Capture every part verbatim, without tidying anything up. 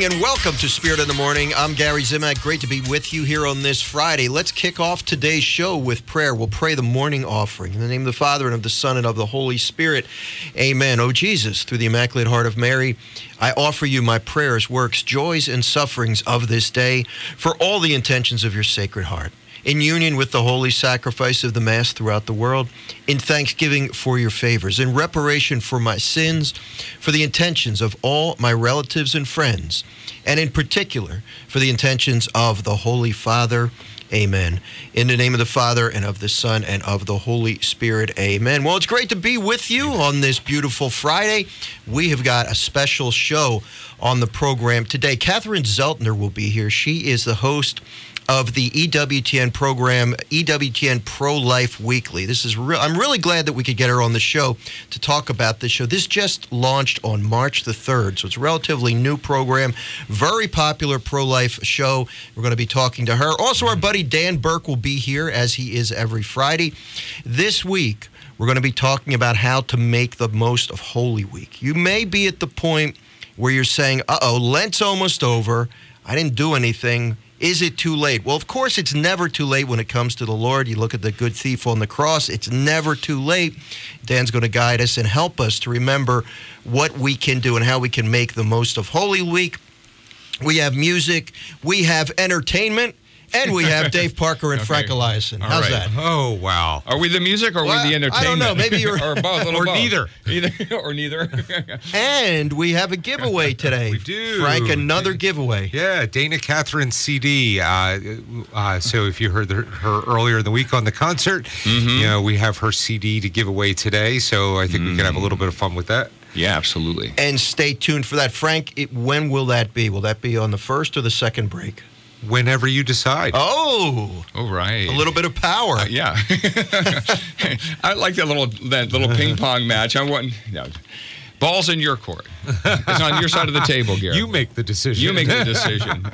and welcome to Spirit in the Morning. I'm Gary Zimak. Great to be with you here on this Friday. Let's kick off today's show with prayer. We'll pray the morning offering. In the name of the Father, and of the Son, and of the Holy Spirit. Amen. Oh, Jesus, through the Immaculate Heart of Mary, I offer you my prayers, works, joys, and sufferings of this day for all the intentions of your Sacred Heart, in union with the holy sacrifice of the Mass throughout the world, in thanksgiving for your favors, in reparation for my sins, for the intentions of all my relatives and friends, and in particular for the intentions of the Holy Father. Amen. In the name of the Father, and of the Son, and of the Holy Spirit. Amen. Well, it's great to be with you on this beautiful Friday. We have got a special show on the program today. Catherine Zeltner will be here. She is the host of the E W T N program, E W T N Pro-Life Weekly. This is real. I'm really glad that we could get her on the show to talk about this show. This just launched on March the third, so it's a relatively new program, very popular pro-life show. We're going to be talking to her. Also, our buddy Dan Burke will be here, as he is every Friday. This week, we're going to be talking about how to make the most of Holy Week. You may be at the point where you're saying, uh-oh, Lent's almost over. I didn't do anything. Is it too late? Well, of course, it's never too late when it comes to the Lord. You look at the good thief on the cross. It's never too late. Dan's going to guide us and help us to remember what we can do and how we can make the most of Holy Week. We have music. We have entertainment. And we have Dave Parker and okay. Frank Eliason. How's right. that? Oh, wow. Are we the music or are well, we the entertainment? I don't know. Maybe you're... or both. Or both. neither. Either. Or neither. And we have a giveaway today. We do. Frank, another giveaway. Yeah, Dana Catherine's C D. Uh, uh, so if you heard the, her earlier in the week on the concert, mm-hmm. you know, we have her C D to give away today. So I think mm. we can have a little bit of fun with that. Yeah, absolutely. And stay tuned for that. Frank, it, when will that be? Will that be on the first or the second break? Whenever you decide. Oh, oh, right. A little bit of power. Uh, yeah, I like that little that little ping pong match. I want no, balls in your court. It's on your side of the table, Gary. You make the decision. You make the decision.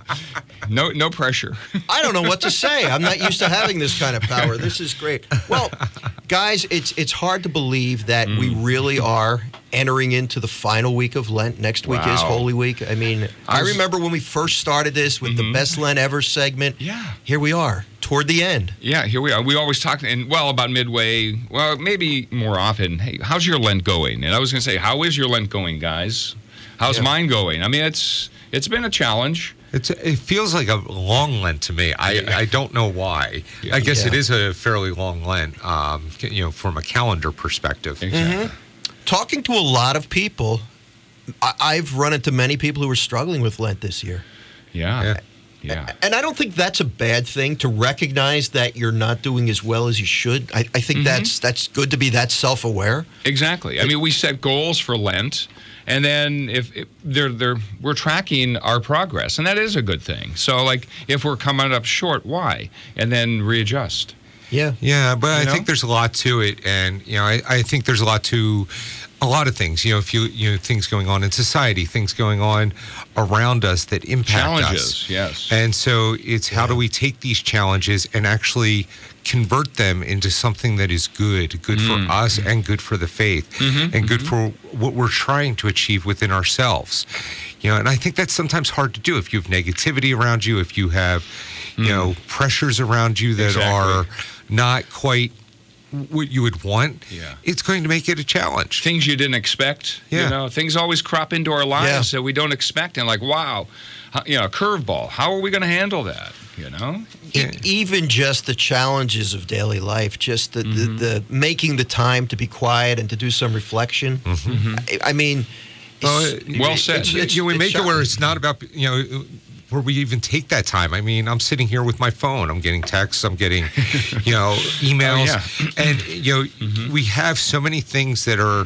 no, no pressure. I don't know what to say. I'm not used to having this kind of power. This is great. Well, guys, it's it's hard to believe that mm. we really are entering into the final week of Lent. Next week wow. is Holy Week. I mean, I, was, I remember when we first started this with mm-hmm. the Best Lent Ever segment. Yeah. Here we are, toward the end. Yeah, here we are. We always talk, and well, about midway, well, maybe more often, hey, how's your Lent going? And I was going to say, how is your Lent going, guys? How's yeah. mine going? I mean, it's it's been a challenge. It's, it feels like a long Lent to me. I, yeah. I don't know why. Yeah. I guess yeah. it is a fairly long Lent, um, you know, from a calendar perspective. Exactly. Mm-hmm. Talking to a lot of people, I- I've run into many people who are struggling with Lent this year. Yeah. yeah. Yeah. And I don't think that's a bad thing, to recognize that you're not doing as well as you should. I, I think mm-hmm. that's that's good to be that self-aware. Exactly. I mean, we set goals for Lent, and then if, if they're they're we're tracking our progress, and that is a good thing. So, like, if we're coming up short, why? And then readjust. Yeah. Yeah, but you I know? think there's a lot to it, and you know, I, I think there's a lot to a lot of things. You know, if you you know things going on in society, things going on around us that impact challenges, us. Yes. And so it's how yeah. do we take these challenges and actually convert them into something that is good, good mm. for us and good for the faith, mm-hmm, and good mm-hmm. for what we're trying to achieve within ourselves. You know, and I think that's sometimes hard to do if you have negativity around you, if you have, you mm. know, pressures around you that exactly. are not quite what you would want. Yeah. It's going to make it a challenge. Things you didn't expect. Yeah. You know, things always crop into our lives yeah. that we don't expect, and like, wow, you know, a curveball. How are we going to handle that? You know, yeah. even just the challenges of daily life, just the, mm-hmm. the, the making the time to be quiet and to do some reflection. Mm-hmm. I, I mean, well, well said. It's, it's, you know, we make it where it's not about, you know, where we even take that time. I mean, I'm sitting here with my phone. I'm getting texts. I'm getting, you know, emails. Oh, yeah. And, you know, mm-hmm. we have so many things that are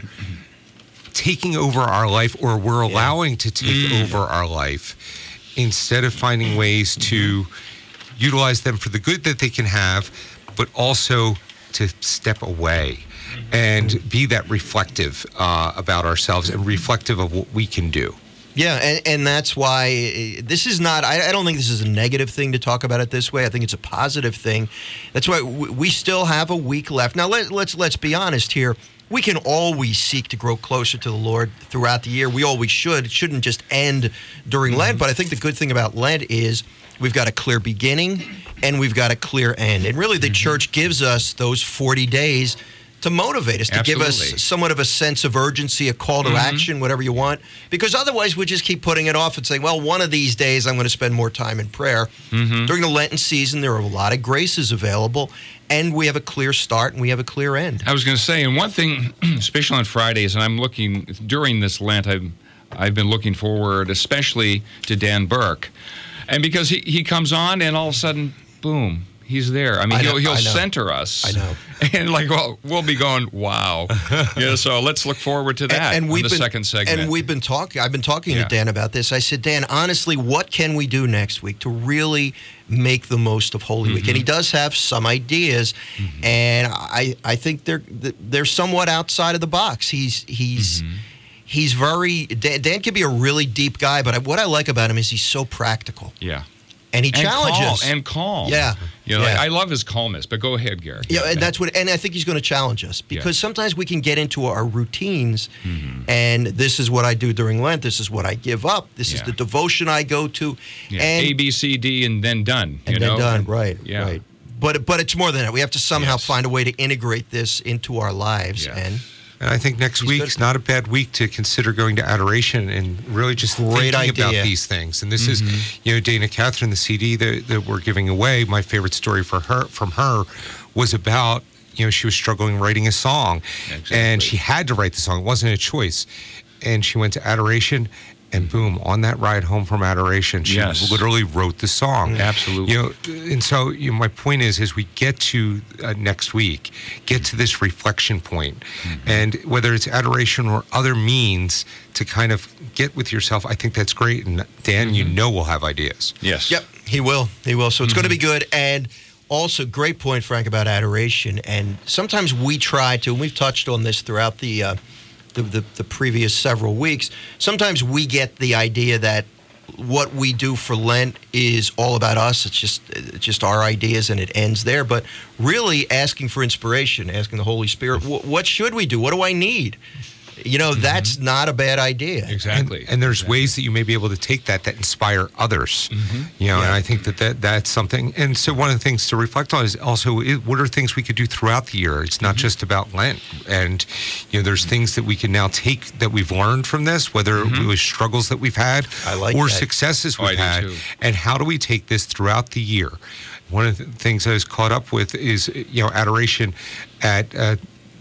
taking over our life, or we're allowing yeah. to take mm. over our life, instead of finding ways to utilize them for the good that they can have, but also to step away and be that reflective uh, about ourselves and reflective of what we can do. Yeah, and, and that's why this is not, I, I don't think this is a negative thing to talk about it this way. I think it's a positive thing. That's why we, we still have a week left. Now, let, let's let's be honest here. we can always seek to grow closer to the Lord throughout the year. We always should. It shouldn't just end during mm-hmm. Lent. But I think the good thing about Lent is we've got a clear beginning and we've got a clear end. And really the mm-hmm. church gives us those forty days to motivate us, to Absolutely. give us somewhat of a sense of urgency, a call to mm-hmm. action, whatever you want. Because otherwise we just keep putting it off and saying, well, one of these days I'm going to spend more time in prayer. Mm-hmm. During the Lenten season, there are a lot of graces available, and we have a clear start and we have a clear end. I was going to say, and one thing, especially on Fridays, and I'm looking, during this Lent, I've, I've been looking forward especially to Dan Burke. And because he, he comes on and all of a sudden, boom, he's there. I mean, I know, he'll, he'll center us. I know. And like, well, we'll be going, wow. Yeah, so let's look forward to that and, and we've on the been, second segment. And we've been talking, I've been talking yeah. to Dan about this. I said, Dan, honestly, what can we do next week to really make the most of Holy mm-hmm. Week? And he does have some ideas, mm-hmm. and I, I think they're they're somewhat outside of the box. He's he's mm-hmm. he's very Dan, Dan can be a really deep guy, but I, what I like about him is he's so practical. Yeah. And he and challenges. Calm, and calm. Yeah. You know, yeah. like, I love his calmness, but go ahead, Gary. Yeah, and that's what, and I think he's going to challenge us because yeah. sometimes we can get into our routines, mm-hmm. and this is what I do during Lent. This is what I give up. This yeah. is the devotion I go to. Yeah. And, A, B, C, D, and then done. And you then know? done, right, yeah. right. But, but it's more than that. We have to somehow yes. find a way to integrate this into our lives. Yeah. And And I think next week's not a bad week to consider going to adoration and really just Great thinking idea. about these things. And this mm-hmm. is, you know, Dana Catherine, the C D that, that we're giving away. My favorite story for her from her was about, you know, she was struggling writing a song, exactly. and she had to write the song. It wasn't a choice, and she went to adoration. And boom, on that ride home from adoration, she yes. literally wrote the song. Absolutely. You know, and so you know, my point is, as we get to uh, next week, get to this reflection point, mm-hmm. and whether it's adoration or other means to kind of get with yourself, I think that's great. And Dan, mm-hmm. you know, we'll have ideas. Yes. Yep, he will. He will. So it's mm-hmm. going to be good. And also, great point, Frank, about adoration. And sometimes we try to, and we've touched on this throughout the. Uh, The, the, the previous several weeks, sometimes we get the idea that what we do for Lent is all about us. It's just it's just our ideas and it ends there. But really asking for inspiration, asking the Holy Spirit, what should we do? What do I need? You know, mm-hmm. that's not a bad idea. Exactly. And, and there's exactly. ways that you may be able to take that that inspire others. Mm-hmm. You know, yeah. and I think that, that that's something. And so one of the things to reflect on is also what are things we could do throughout the year? It's not mm-hmm. just about Lent. And, you know, there's mm-hmm. things that we can now take that we've learned from this, whether mm-hmm. it was struggles that we've had I like or that. successes oh, we've had. Too. And how do we take this throughout the year? One of the things I was caught up with is, you know, adoration at uh,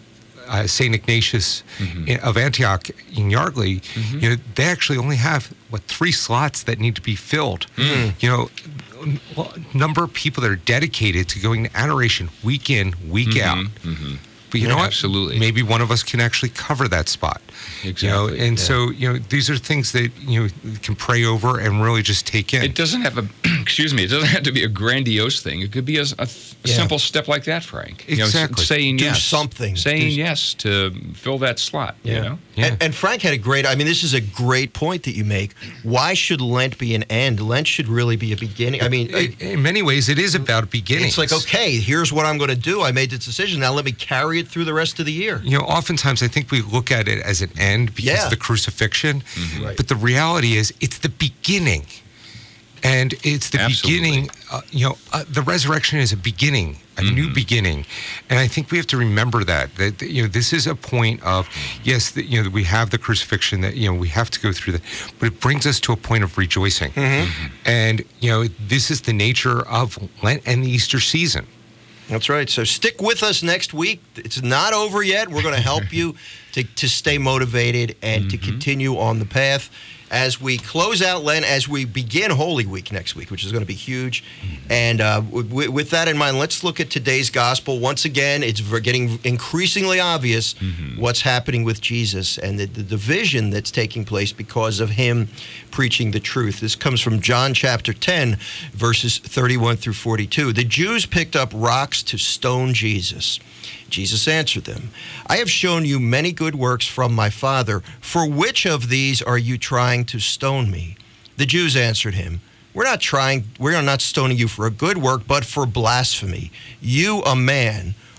Uh, Saint Ignatius mm-hmm. in, of Antioch in Yardley, mm-hmm. you know, they actually only have what three slots that need to be filled. Mm. You know, well, number of people that are dedicated to going to adoration week in, week mm-hmm. out. Mm-hmm. But you know what? Absolutely. Maybe one of us can actually cover that spot. Exactly. You know, and yeah. so you know, these are things that you know you can pray over and really just take in. It doesn't have a, excuse me, it doesn't have to be a grandiose thing. It could be a, a, a yeah. simple step like that, Frank. Exactly. You know, saying Do yes. something. Saying Do yes to fill that slot. Yeah. You know. Yeah. And, and Frank had a great, I mean, this is a great point that you make. Why should Lent be an end? Lent should really be a beginning. I mean, in, in many ways, it is about beginnings. it's like, okay, here's what I'm going to do. I made this decision. Now let me carry it through the rest of the year. You know, oftentimes I think we look at it as an end because Yeah. of the crucifixion, Mm-hmm. Right. but the reality is it's the beginning. And it's the Absolutely. beginning, uh, you know, uh, the resurrection is a beginning, a Mm-hmm. new beginning. And I think we have to remember that, that, that, you know, this is a point of, yes, that, you know, we have the crucifixion that, you know, we have to go through that, but it brings us to a point of rejoicing. Mm-hmm. And, you know, this is the nature of Lent and the Easter season. That's right. So stick with us next week. It's not over yet. We're going to help you to, to stay motivated and mm-hmm. to continue on the path as we close out Lent, as we begin Holy Week next week, which is going to be huge. Mm-hmm. And uh, w- with that in mind, let's look at today's gospel. Once again, it's getting increasingly obvious mm-hmm. what's happening with Jesus and the, the division that's taking place because of him preaching the truth. This comes from John chapter ten, verses thirty-one through forty-two. The Jews picked up rocks to stone Jesus. Jesus answered them, I have shown you many good works from my Father. For which of these are you trying to stone me? The Jews answered him, We're not trying, we are not stoning you for a good work, but for blasphemy. You, a man,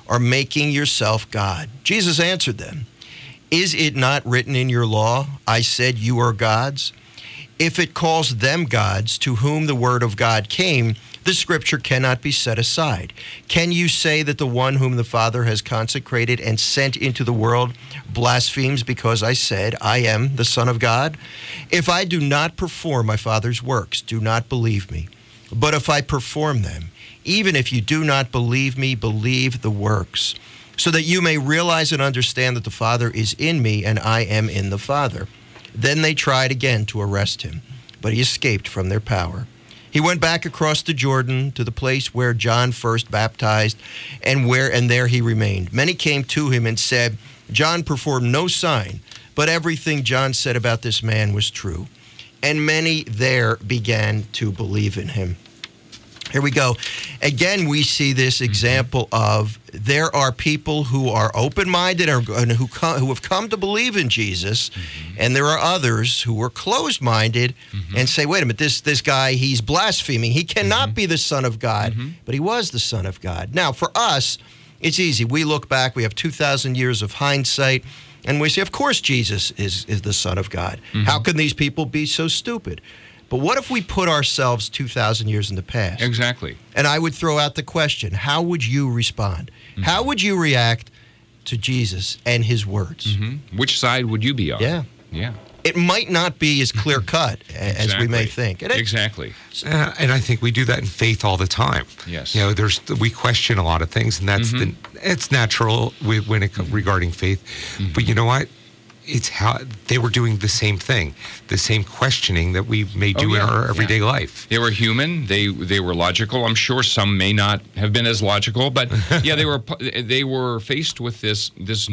are making yourself God." Jesus answered them, "Is it not written in your law, 'I said you are gods'? If it calls them gods to whom the word of God came, the scripture cannot be set aside. Can you say that the one whom the Father has consecrated and sent into the world blasphemes because I said, 'I am the Son of God'? If I do not perform my Father's works, do not believe me. But if I perform them, even if you do not believe me, believe the works, so that you may realize and understand that the Father is in me and I am in the Father." Then they tried again to arrest him, but he escaped from their power. He went back across the Jordan to the place where John first baptized, and where and there he remained. Many came to him and said, "John performed no sign, but everything John said about this man was true." And many there began to believe in him. Here we go. Again, we see this example of there are people who are open-minded and who come, who have come to believe in Jesus, mm-hmm. and there are others who are closed-minded mm-hmm. and say, "Wait a minute, this this guy, he's blaspheming. He cannot mm-hmm. be the Son of God," mm-hmm. but he was the Son of God. Now, for us, it's easy. We look back. We have two thousand years of hindsight, and we say, of course Jesus is, is the Son of God. Mm-hmm. How can these people be so stupid? But what if we put ourselves two thousand years in the past? Exactly. And I would throw out the question, how would you respond? Mm-hmm. How would you react to Jesus and his words? Mm-hmm. Which side would you be on? Yeah. Yeah. It might not be as clear-cut exactly. as we may think. And it, exactly. Uh, and I think we do that in faith all the time. Yes. You know, there's we question a lot of things, and that's mm-hmm. the it's natural when it mm-hmm. regarding faith. Mm-hmm. But you know what? It's how they were doing the same thing, the same questioning that we may do oh, yeah. in our everyday yeah. life. They were human. They they were logical. I'm sure some may not have been as logical, but yeah, they were they were faced with this this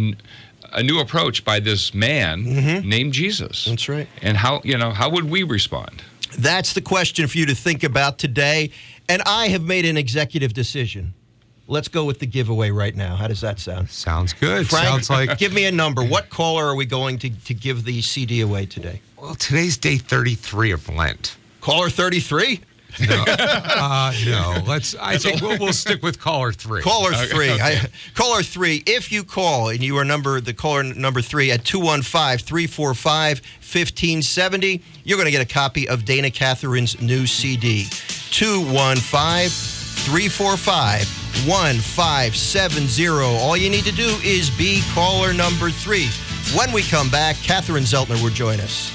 a new approach by this man mm-hmm. named Jesus. That's right. And how you know how would we respond? That's the question for you to think about today. And I have made an executive decision. Let's go with the giveaway right now. How does that sound? Sounds good. Frank, Sounds like. Give me a number. What caller are we going to, to give the C D away today? Well, today's day thirty-three of Lent. Caller thirty-three? No, uh, no. Let's. I think we'll, we'll stick with caller three. Caller three. Okay. I, caller three. If you call and you are number the caller number three at two one five, three four five, one five seven zero, you're going to get a copy of Dana Catherine's new C D. two one five, three four five, one five seven zero. All you need to do is be caller number three. When we come back, Catherine Zeltner will join us.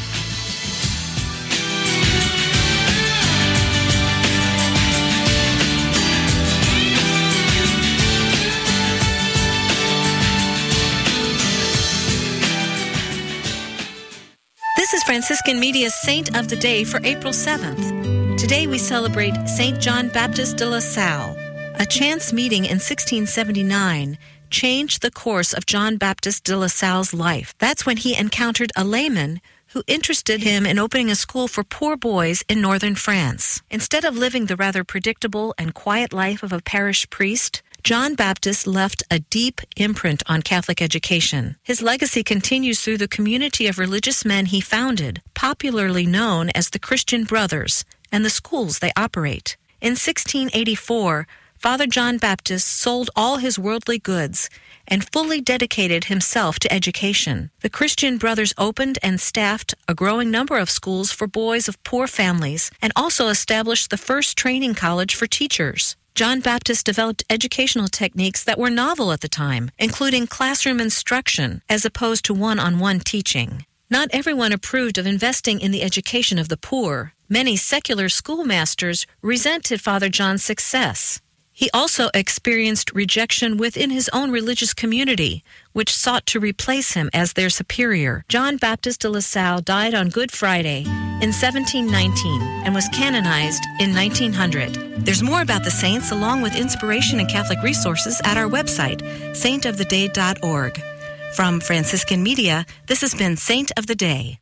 This is Franciscan Media's Saint of the Day for April seventh. Today we celebrate Saint John Baptist de La Salle. A chance meeting in sixteen seventy-nine changed the course of John Baptist de La Salle's life. That's when he encountered a layman who interested him in opening a school for poor boys in northern France. Instead of living the rather predictable and quiet life of a parish priest, John Baptist left a deep imprint on Catholic education. His legacy continues through the community of religious men he founded, popularly known as the Christian Brothers, and the schools they operate. In sixteen eighty-four, Father John Baptist sold all his worldly goods and fully dedicated himself to education. The Christian Brothers opened and staffed a growing number of schools for boys of poor families and also established the first training college for teachers. John Baptist developed educational techniques that were novel at the time, including classroom instruction as opposed to one-on-one teaching. Not everyone approved of investing in the education of the poor. Many secular schoolmasters resented Father John's success. He also experienced rejection within his own religious community, which sought to replace him as their superior. John Baptist de La Salle died on Good Friday in seventeen nineteen and was canonized in nineteen hundred. There's more about the saints along with inspiration and Catholic resources at our website, saint of the day dot org. From Franciscan Media, this has been Saint of the Day.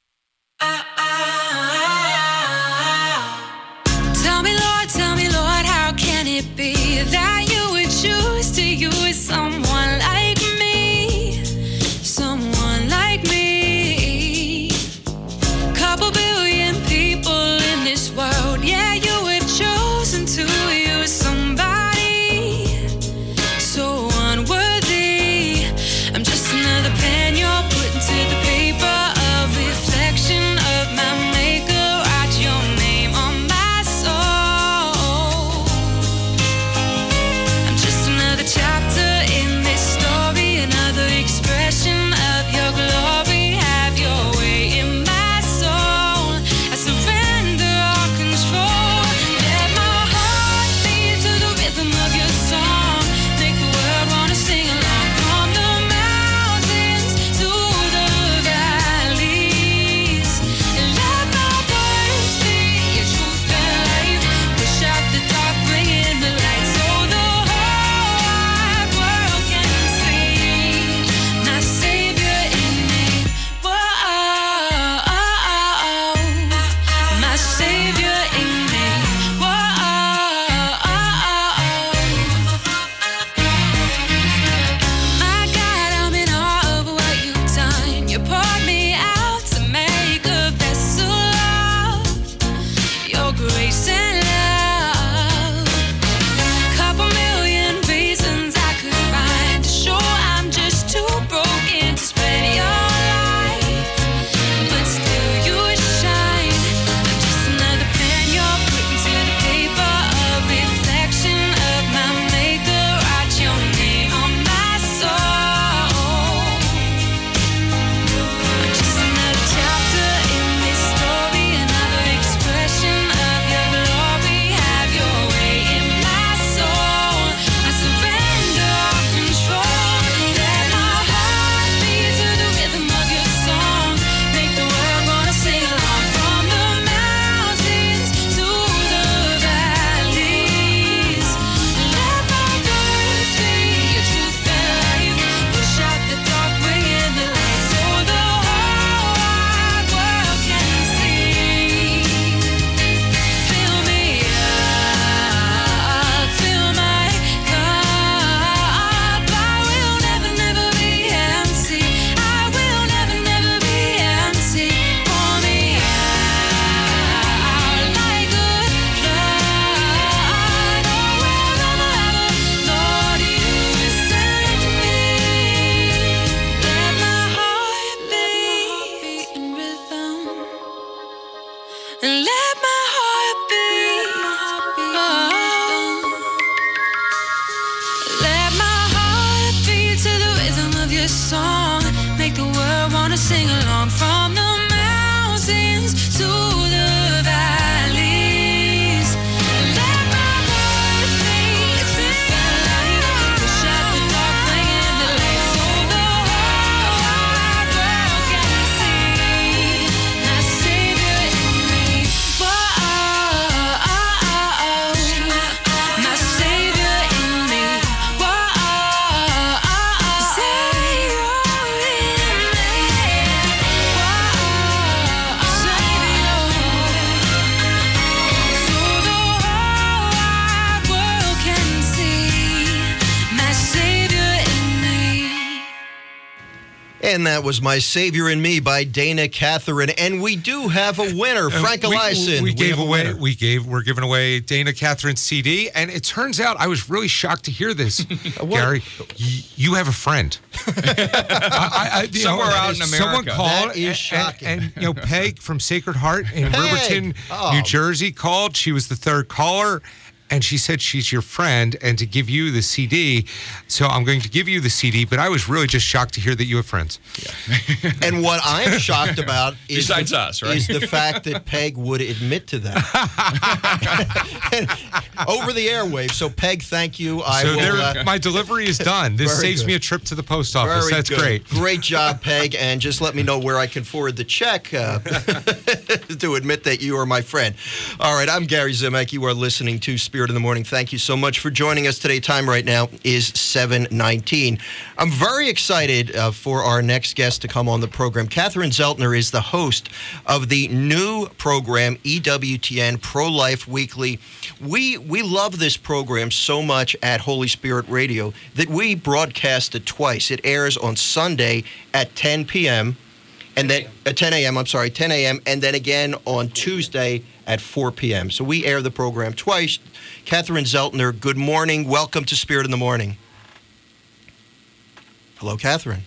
Tell me, Lord, tell me, Lord, how can it be that you would choose to use someone like me, someone like me? Couple billion people in this world, yeah, you have chosen to use somebody so And that was My Savior and Me by Dana Catherine. And we do have a winner, Frank we, Eliason. We, we gave have a away. winner. We gave. We're giving away Dana Catherine's C D, and it turns out I was really shocked to hear this, Gary. Y- you have a friend. I, I, you Somewhere know, out in Someone America. called. That is and- shocking. And, and, you know, Peg from Sacred Heart in Peg! Riverton, Oh. New Jersey, called. She was the third caller. And she said she's your friend and to give you the C D. So I'm going to give you the C D, but I was really just shocked to hear that you have friends. And what I'm shocked about is, Besides the, us, right? is the fact that Peg would admit to that. Over the airwaves. So, Peg, thank you. I so will, there, uh, my delivery is done. This Very saves good. me a trip to the post office. Very That's good. great. Great job, Peg. And just let me know where I can forward the check uh, to admit that you are my friend. All right, I'm Gary Zimek. You are listening to Spirit in the Morning. Thank you so much for joining us today. Time right now is seven nineteen. I'm very excited uh, for our next guest to come on the program. Catherine Zeltner is the host of the new program, E W T N Pro-Life Weekly. We, we love this program so much at Holy Spirit Radio that we broadcast it twice. It airs on Sunday at ten p.m. and then at ten a.m. I'm sorry, ten a.m. and then again on Tuesday at four p.m. So we air the program twice. Catherine Zeltner, good morning. Welcome to Spirit in the Morning. Hello, Catherine.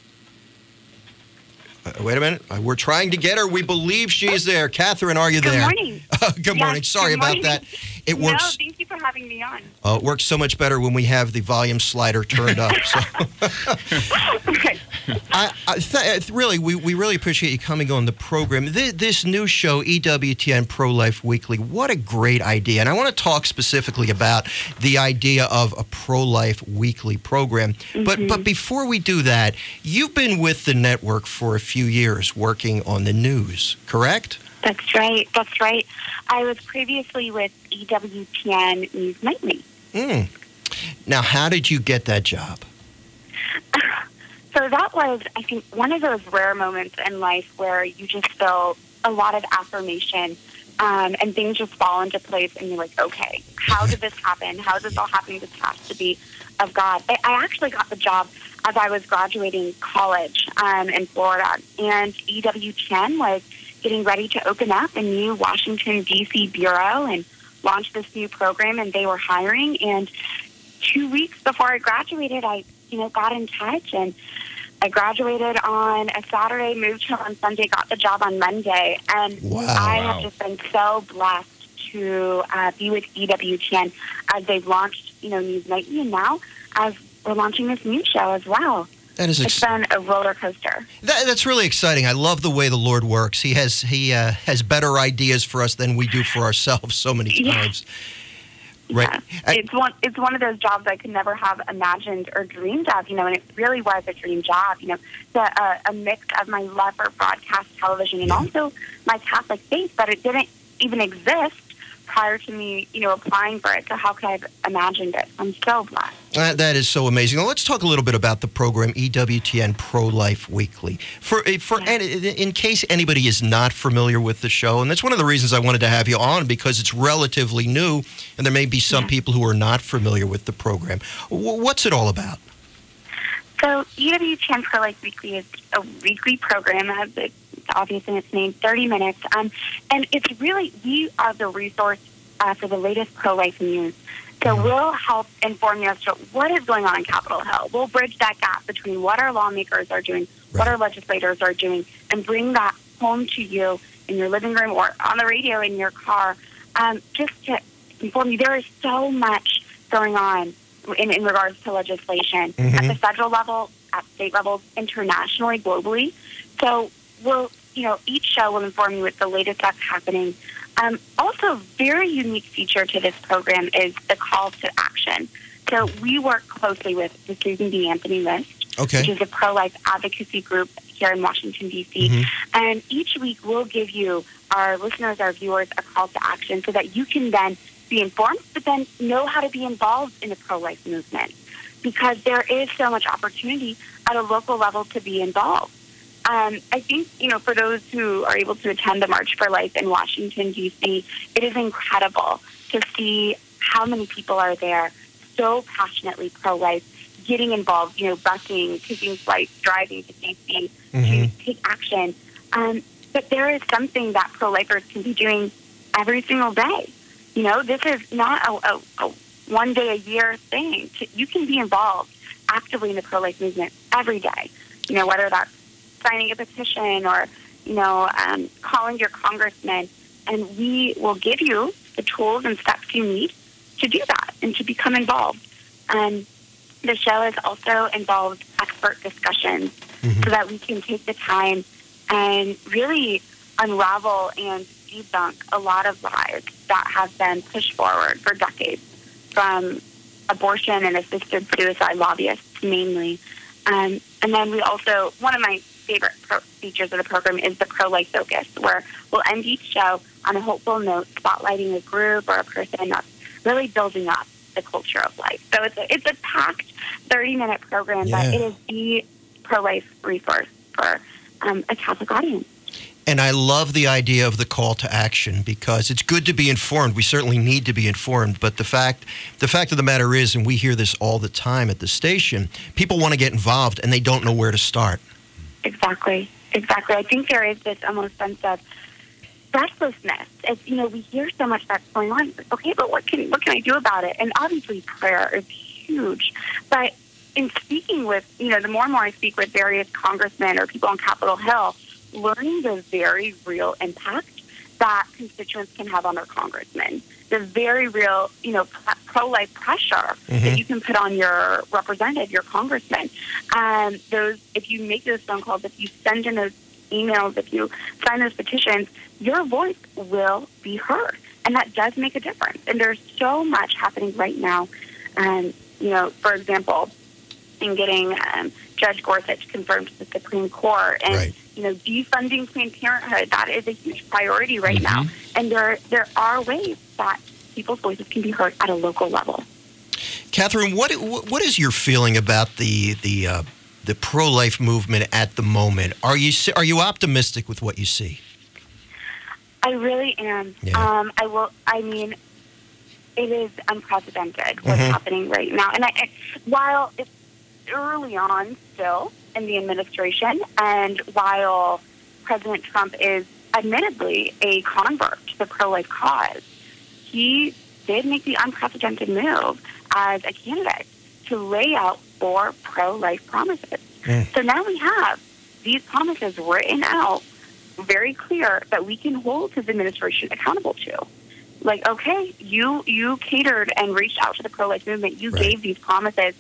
Uh, wait a minute. Uh, we're trying to get her. We believe she's there. Catherine, are you Good there? morning. good Yes, morning. Sorry good about morning. that. It No, works. thank you for having me on. Uh, it works so much better when we have the volume slider turned up. So. Okay. I, I th- really, we, we really appreciate you coming on the program. This, this new show, E W T N Pro-Life Weekly, what a great idea. And I want to talk specifically about the idea of a pro-life weekly program. Mm-hmm. But but before we do that, you've been with the network for a few years working on the news, correct? That's right. That's right. I was previously with E W T N News Nightly. Mm. Now, how did you get that job? So that was, I think, one of those rare moments in life where you just feel a lot of affirmation um, and things just fall into place and you're like, okay, how did this happen? How is this all happening? This has to be of God. I, I actually got the job as I was graduating college um, in Florida, and E W T N was getting ready to open up a new Washington, D C bureau and launch this new program, and they were hiring. And two weeks before I graduated, I, you know, got in touch, and I graduated on a Saturday, moved here on Sunday, got the job on Monday, and Wow. I Wow. have just been so blessed to uh, be with E W T N as they've launched, you know, News Nightly, and now as we're launching this new show as well. That is It's ex- been a roller coaster. that, that's really exciting. I love the way the Lord works. He has he uh, has better ideas for us than we do for ourselves so many Yeah. times. Right. Yeah. I- it's one it's one of those jobs I could never have imagined or dreamed of, you know, and it really was a dream job, you know. The, uh, a mix of my love for broadcast television and also my Catholic faith, but it didn't even exist prior to me, you know, applying for it. So how could I have imagined it? I'm so blessed. Uh, that is so amazing. Now, let's talk a little bit about the program E W T N Pro-Life Weekly. For for Yeah. any, in case anybody is not familiar with the show, and that's one of the reasons I wanted to have you on, because it's relatively new, and there may be some Yeah. people who are not familiar with the program. W- what's it all about? So E W T N Pro Life Weekly is a weekly program, as it's obvious in its name, thirty minutes. Um, and it's really, we are the resource uh, for the latest pro-life news. So we'll help inform you as to what is going on in Capitol Hill. We'll bridge that gap between what our lawmakers are doing, what Right. our legislators are doing, and bring that home to you in your living room or on the radio in your car, um, just to inform you. There is so much going on in, in regards to legislation Mhm. at the federal level, at state levels, internationally, globally. So we'll, you know, each show will inform you with the latest that's happening. Um, also, a very unique feature to this program is the call to action. So we work closely with the Susan B. Anthony List, Okay. which is a pro-life advocacy group here in Washington, D C. Mhm. And each week we'll give you, our listeners, our viewers, a call to action so that you can then be informed, but then know how to be involved in the pro-life movement, because there is so much opportunity at a local level to be involved. Um, I think, you know, for those who are able to attend the March for Life in Washington, D C, it is incredible to see how many people are there so passionately pro-life, getting involved, you know, busing, taking flights, driving to D C Mhm. to take action. Um, but there is something that pro-lifers can be doing every single day. You know, this is not a, a, a one day a year thing. You can be involved actively in the pro-life movement every day. You know, whether that's signing a petition or, you know, um, calling your congressman, and we will give you the tools and steps you need to do that and to become involved. Um, the show has also involved expert discussions Mhm. so that we can take the time and really unravel and debunk a lot of lies that have been pushed forward for decades from abortion and assisted suicide lobbyists mainly. Um, and then we also, one of my favorite pro- features of the program is the pro-life focus, where we'll end each show on a hopeful note, spotlighting a group or a person that's really building up the culture of life. So it's a, it's a packed thirty-minute program, Yeah. but it is the pro-life resource for um, a Catholic audience. And I love the idea of the call to action, because it's good to be informed. We certainly need to be informed. But the fact the fact of the matter is, and we hear this all the time at the station, people want to get involved and they don't know where to start. Exactly. Exactly. I think there is this almost sense of restlessness. It's, you know, we hear so much that's going on. Okay, but what can what can I do about it? And obviously prayer is huge. But in speaking with, you know, the more and more I speak with various congressmen or people on Capitol Hill, learning the very real impact that constituents can have on their congressmen, the very real, you know, pro-life pressure Mhm. that you can put on your representative, your congressman. Um, those, if you make those phone calls, if you send in those emails, if you sign those petitions, your voice will be heard, and that does make a difference. And there's so much happening right now. Um, you know, for example, in getting um, Judge Gorsuch confirmed to the Supreme Court, and Right. you know, defunding Planned Parenthood, that is a huge priority right Mhm. now. And there there are ways that people's voices can be heard at a local level. Catherine, what what is your feeling about the the uh, the pro-life movement at the moment? Are you are you optimistic with what you see? I really am. Yeah. Um, I will. I mean, it is unprecedented what's Mhm. happening right now. And I, I, while it's early on still in the administration, and while President Trump is admittedly a convert to the pro-life cause, he did make the unprecedented move as a candidate to lay out four pro-life promises. Mm. So now we have these promises written out, very clear, that we can hold his administration accountable to. Like, okay, you you catered and reached out to the pro-life movement. You Right. gave these promises.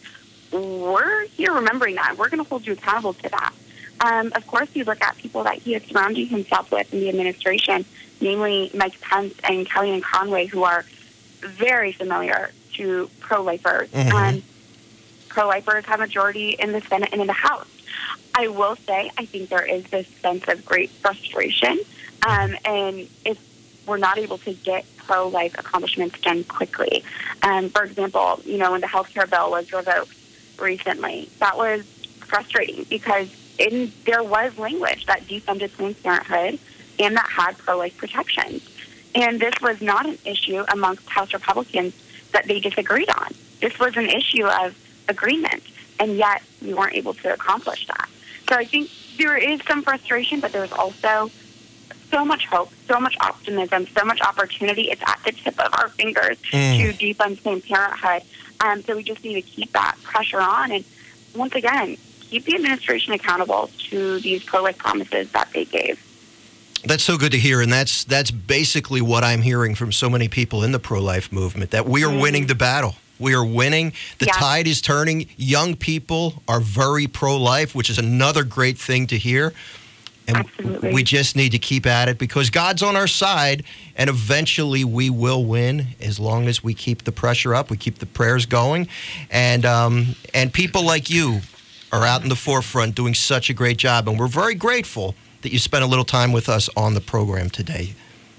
We're here remembering that. We're going to hold you accountable to that. Um, of course, you look at people that he is surrounding himself with in the administration, namely Mike Pence and Kellyanne Conway, who are very familiar to pro-lifers. Mhm. Um, pro-lifers have majority in the Senate and in the House. I will say, I think there is this sense of great frustration, um, and if we're not able to get pro-life accomplishments done quickly. Um, for example, you know, when the health care bill was revoked recently, that was frustrating because in, there was language that defunded Planned Parenthood and that had pro-life protections. And this was not an issue amongst House Republicans that they disagreed on. This was an issue of agreement, and yet we weren't able to accomplish that. So I think there is some frustration, but there's also so much hope, so much optimism, so much opportunity. It's at the tip of our fingers Mm. to defund Planned Parenthood. Um, so we just need to keep that pressure on. And once again, keep the administration accountable to these pro-life promises that they gave. That's so good to hear, and that's that's basically what I'm hearing from so many people in the pro-life movement, that we are Mm. winning the battle. We are winning. The Yeah. tide is turning. Young people are very pro-life, which is another great thing to hear. And Absolutely. we just need to keep at it because God's on our side, and eventually we will win as long as we keep the pressure up, we keep the prayers going, and um, and people like you are out in the forefront doing such a great job, and we're very grateful that you spent a little time with us on the program today.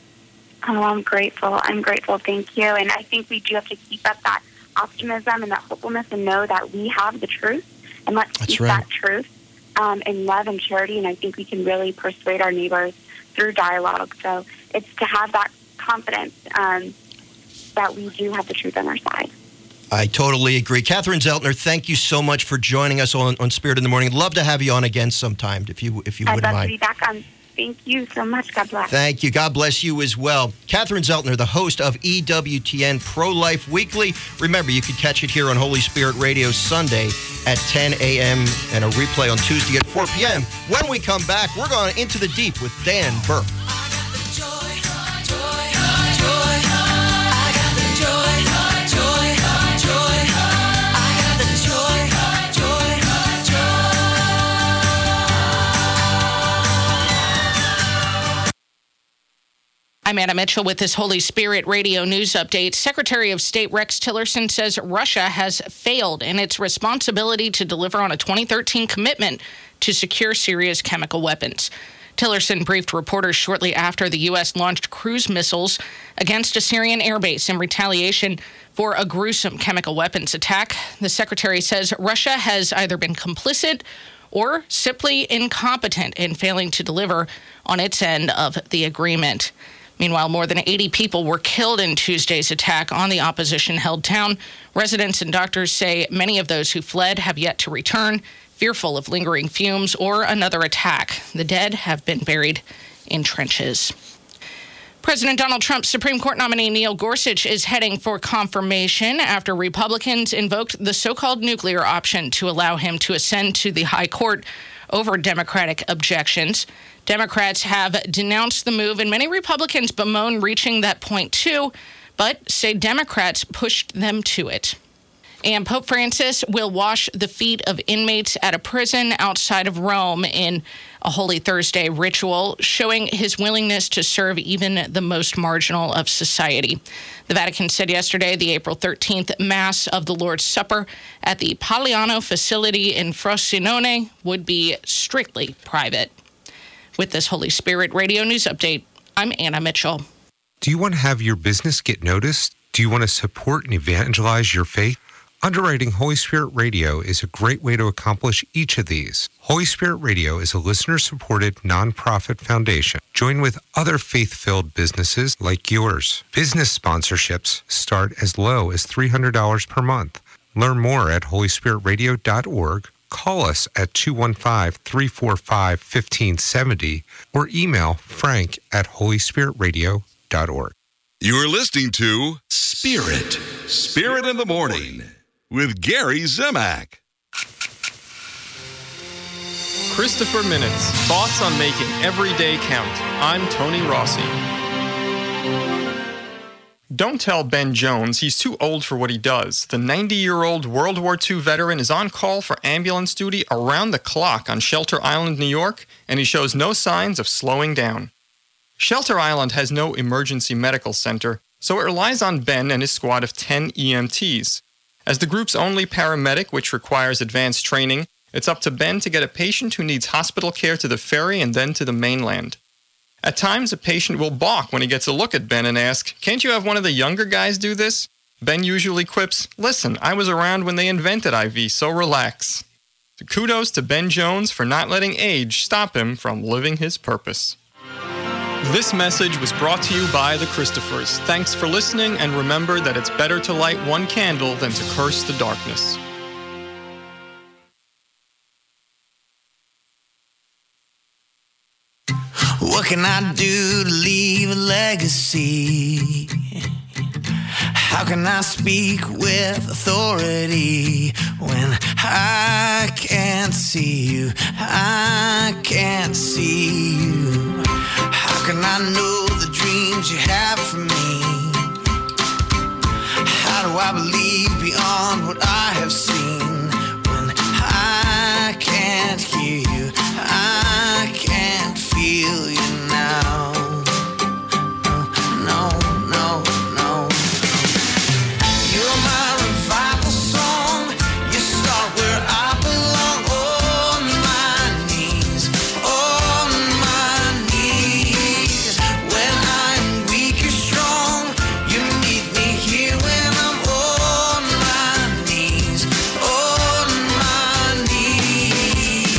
Oh, I'm grateful. I'm grateful. Thank you. And I think we do have to keep up that optimism and that hopefulness and know that we have the truth, and let's That's keep right. that truth um, in love and charity. And I think we can really persuade our neighbors through dialogue. So it's to have that confidence um, that we do have the truth on our side. I totally agree. Catherine Zeltner, thank you so much for joining us on, on Spirit in the Morning. Love to have you on again sometime, if you if you I'd wouldn't love mind. to be back on. Thank you so much. God bless. Thank you. God bless you as well. Catherine Zeltner, the host of E W T N Pro-Life Weekly. Remember, you can catch it here on Holy Spirit Radio Sunday at ten a.m. and a replay on Tuesday at four p.m. When we come back, we're going into the deep with Dan Burke. I'm Anna Mitchell with this Holy Spirit Radio News Update. Secretary of State Rex Tillerson says Russia has failed in its responsibility to deliver on a twenty thirteen commitment to secure Syria's chemical weapons. Tillerson briefed reporters shortly after the U S launched cruise missiles against a Syrian airbase in retaliation for a gruesome chemical weapons attack. The secretary says Russia has either been complicit or simply incompetent in failing to deliver on its end of the agreement. Meanwhile, more than eighty people were killed in Tuesday's attack on the opposition-held town. Residents and doctors say many of those who fled have yet to return, fearful of lingering fumes or another attack. The dead have been buried in trenches. President Donald Trump's Supreme Court nominee Neil Gorsuch is heading for confirmation after Republicans invoked the so-called nuclear option to allow him to ascend to the high court over Democratic objections. Democrats have denounced the move, and many Republicans bemoan reaching that point too, but say Democrats pushed them to it. And Pope Francis will wash the feet of inmates at a prison outside of Rome in a Holy Thursday ritual, showing his willingness to serve even the most marginal of society. The Vatican said yesterday the April thirteenth Mass of the Lord's Supper at the Pagliano facility in Frosinone would be strictly private. With this Holy Spirit Radio News Update, I'm Anna Mitchell. Do you want to have your business get noticed? Do you want to support and evangelize your faith? Underwriting Holy Spirit Radio is a great way to accomplish each of these. Holy Spirit Radio is a listener-supported nonprofit foundation. Join with other faith-filled businesses like yours. Business sponsorships start as low as three hundred dollars per month. Learn more at holy spirit radio dot org. Call us at two one five, three four five, one five seven zero or email frank at holy spirit radio dot org. You're listening to Spirit, Spirit in the Morning with Gary Zimak. Christopher Minutes, thoughts on making every day count. I'm Tony Rossi. Don't tell Ben Jones he's too old for what he does. The ninety-year-old World War Two veteran is on call for ambulance duty around the clock on Shelter Island, New York, and he shows no signs of slowing down. Shelter Island has no emergency medical center, so it relies on Ben and his squad of ten E M Ts. As the group's only paramedic, which requires advanced training, it's up to Ben to get a patient who needs hospital care to the ferry and then to the mainland. At times, a patient will balk when he gets a look at Ben and ask, "Can't you have one of the younger guys do this?" Ben usually quips, "Listen, I was around when they invented I V, so relax." Kudos to Ben Jones for not letting age stop him from living his purpose. This message was brought to you by the Christophers. Thanks for listening, and remember that it's better to light one candle than to curse the darkness. What can I do to leave a legacy? How can I speak with authority when I can't see you? I can't see you. How can I know the dreams you have for me? How do I believe beyond what I have seen when I can't hear you? I can't feel you now. No, no, no. You're my revival song. You start where I belong. On my knees, on my knees. When I'm weak, you're strong. You meet me here when I'm on my knees, on my knees.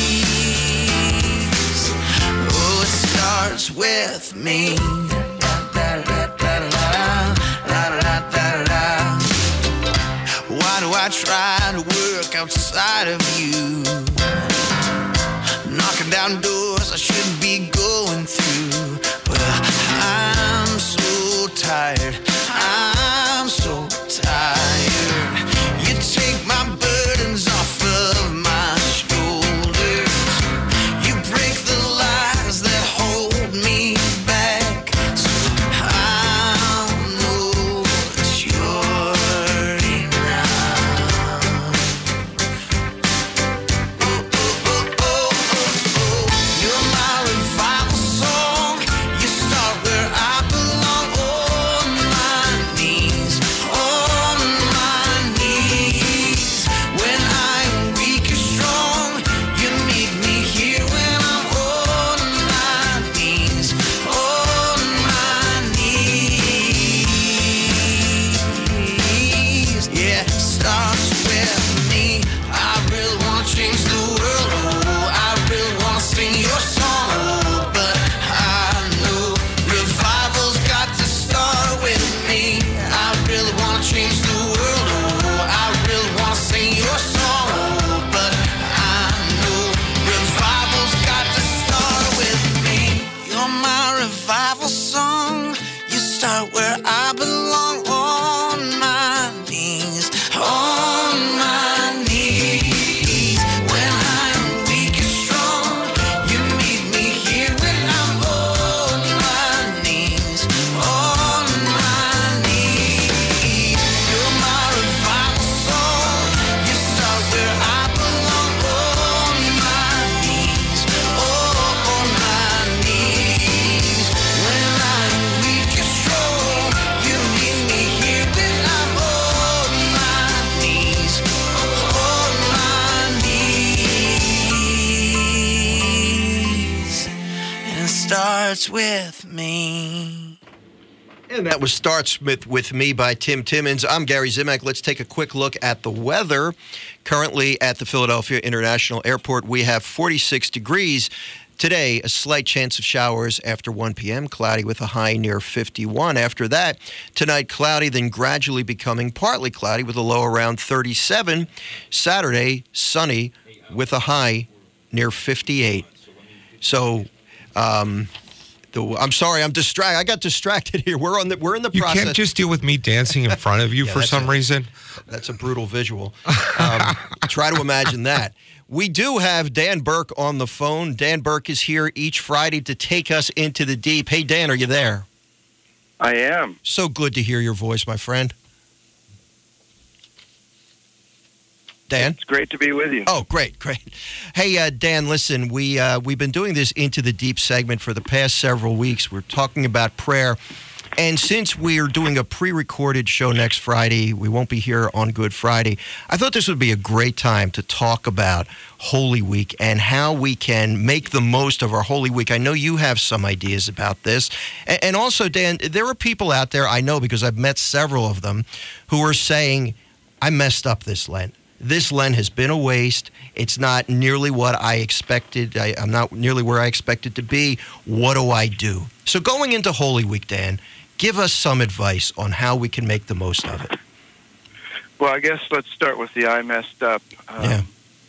Oh, it starts with me. try to work outside of you. Knocking down doors I shouldn't be going through. But I'm so tired, I'm so tired. You take my burdens off of my shoulders. You break the lies that hold me back. So I'll know that you're enough. Oh, oh, oh, oh, oh, oh. You're my revival song. You start where I belong. On my knees, on my knees. When I'm weak or strong, you meet me here when I'm on my knees, on my knees. Yeah, starts with me. I really want to change the world. Oh, I really want to sing your song. Oh, but I know revival's got to start with me. I really want to change the world. Oh, I really want to sing your song. Oh, but I know revival's got to start with me. You're my revival song. You start where I belong. On my knees, on my knees. When I'm weak and strong, you meet me here when I'm on my knees, on my knees. You're my revival song. You start where I belong. On my knees, oh, on my knees. When I'm weak and strong, you meet me here when I'm on my knees, on my knees. And it starts with me. And that was Starts With, with Me by Tim Timmons. I'm Gary Zimak. Let's take a quick look at the weather. Currently at the Philadelphia International Airport, we have forty-six degrees. Today, a slight chance of showers after one p.m., cloudy with a high near fifty-one. After that, tonight, cloudy, then gradually becoming partly cloudy with a low around thirty-seven. Saturday, sunny with a high near fifty-eight. So, um, the, I'm sorry, I'm distracted. I got distracted here. We're on the we're in the You process. can't just deal with me dancing in front of you Yeah, for that's some a- reason. That's a brutal visual. Um, try to imagine that. We do have Dan Burke on the phone. Dan Burke is here each Friday to take us into the deep. Hey, Dan, are you there? I am. So good to hear your voice, my friend. Dan? It's great to be with you. Oh, great, great. Hey, uh, Dan, listen, we, uh, we've been doing this Into the Deep segment for the past several weeks. We're talking about prayer. And since we're doing a pre-recorded show next Friday, we won't be here on Good Friday, I thought this would be a great time to talk about Holy Week and how we can make the most of our Holy Week. I know you have some ideas about this. And, and also, Dan, there are people out there, I know because I've met several of them, who are saying, I messed up this Lent. This Lent has been a waste. It's not nearly what I expected. I, I'm not nearly where I expected to be. What do I do? So going into Holy Week, Dan, give us some advice on how we can make the most of it. Well, I guess let's start with the I messed up. Um, Yeah.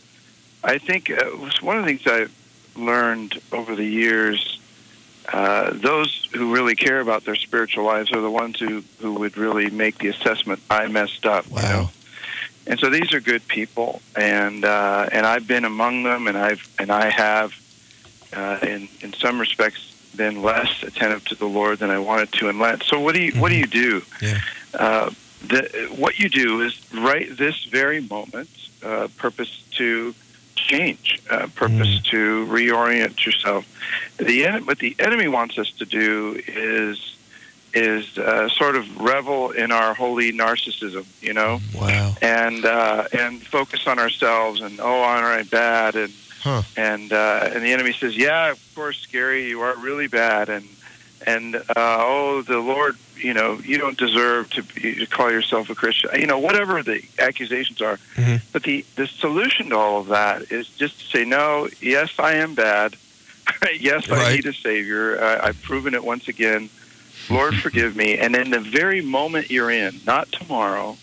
I think uh, it was one of the things I've learned over the years. Uh, those who really care about their spiritual lives are the ones who, who would really make the assessment, I messed up. Wow. You know? And so these are good people, and uh, and I've been among them, and I've and I have, uh, in in some respects, been less attentive to the Lord than I wanted to in Lent. So what do you mm-hmm. what do you do? Yeah. Uh, the, what you do is right this very moment, uh, purpose to change, uh, purpose mm. to reorient yourself. The what the enemy wants us to do is. is uh, sort of revel in our holy narcissism, you know? Wow. And uh, and focus on ourselves and, oh, aren't I bad? And huh. and uh, and the enemy says, yeah, of course, Gary, you are really bad. And, and uh, oh, the Lord, you know, you don't deserve to, be, to call yourself a Christian. You know, whatever the accusations are. Mm-hmm. But the, the solution to all of that is just to say, no, yes, I am bad. Yes, right. I need a Savior. I, I've proven it once again. Lord, forgive me. And in the very moment you're in, not tomorrow,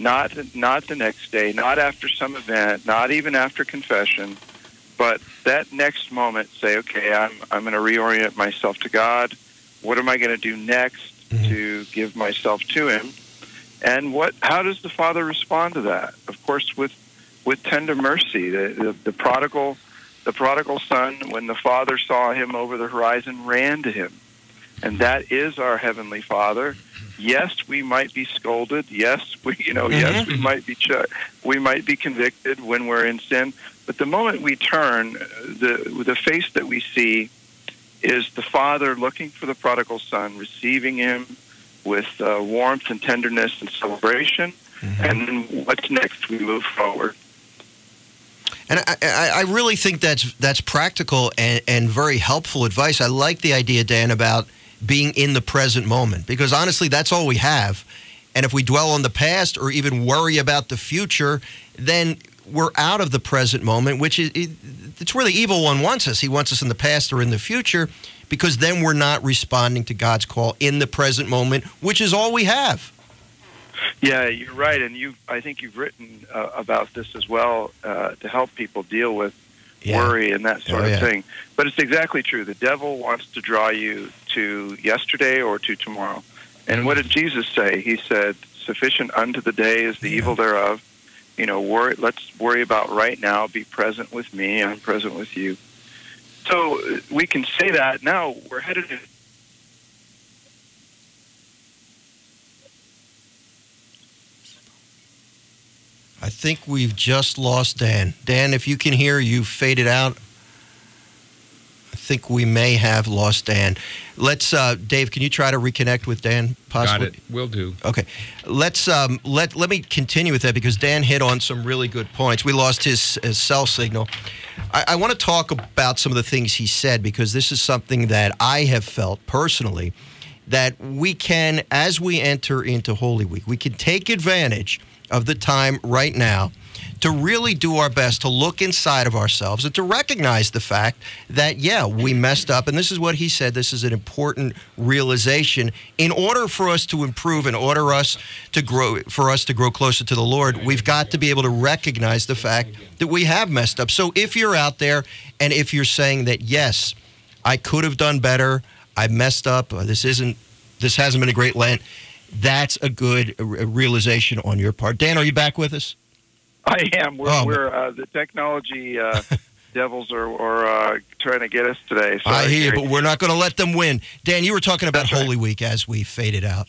not not the next day, not after some event, not even after confession, but that next moment say, okay, I'm I'm going to reorient myself to God. What am I going to do next mm-hmm. to give myself to Him? And what? How does the Father respond to that? Of course, with with tender mercy. The, the, the prodigal, the prodigal son, when the Father saw him over the horizon, ran to him, and that is our Heavenly Father. Yes, we might be scolded. Yes, we, you know, mm-hmm. yes, we might be, ch- we might be convicted when we're in sin. But the moment we turn, the the face that we see is the Father looking for the prodigal son, receiving him with uh, warmth and tenderness and celebration. Mm-hmm. And then what's next? We move forward. And I, I, I really think that's that's practical and, and very helpful advice. I like the idea, Dan, about being in the present moment, because honestly, that's all we have. And if we dwell on the past or even worry about the future, then we're out of the present moment, which is it, it's where the evil one wants us. He wants us in the past or in the future, because then we're not responding to God's call in the present moment, which is all we have. Yeah, you're right, and you I think you've written uh, about this as well uh, to help people deal with yeah. worry and that sort oh, of yeah. thing. But it's exactly true. The devil wants to draw you to yesterday or to tomorrow. And what did Jesus say? He said, "Sufficient unto the day is the yeah. evil thereof." You know, worry. Let's worry about right now. Be present with me. I'm present with you. So we can say that now. We're headed in. I think we've just lost Dan. Dan, if you can hear, you faded out. I think we may have lost Dan. Let's, uh, Dave, can you try to reconnect with Dan possibly? Got it. Will do. Okay. Let's, um, let, let me continue with that, because Dan hit on some really good points. We lost his, his cell signal. I, I want to talk about some of the things he said, because this is something that I have felt personally, that we can, as we enter into Holy Week, we can take advantage of the time right now to really do our best to look inside of ourselves and to recognize the fact that, yeah, we messed up. And this is what he said. This is an important realization. In order for us to improve, in order us to grow, for us to grow closer to the Lord, we've got to be able to recognize the fact that we have messed up. So if you're out there and if you're saying that, yes, I could have done better, I messed up, uh, this isn't, this hasn't been a great Lent, that's a good realization on your part. Dan, are you back with us? I am. We're, oh, we're uh, the technology uh, devils are, are uh, trying to get us today. Sorry, I hear you, Gary. but we're not going to let them win. Dan, you were talking about That's Holy right. Week as we faded out.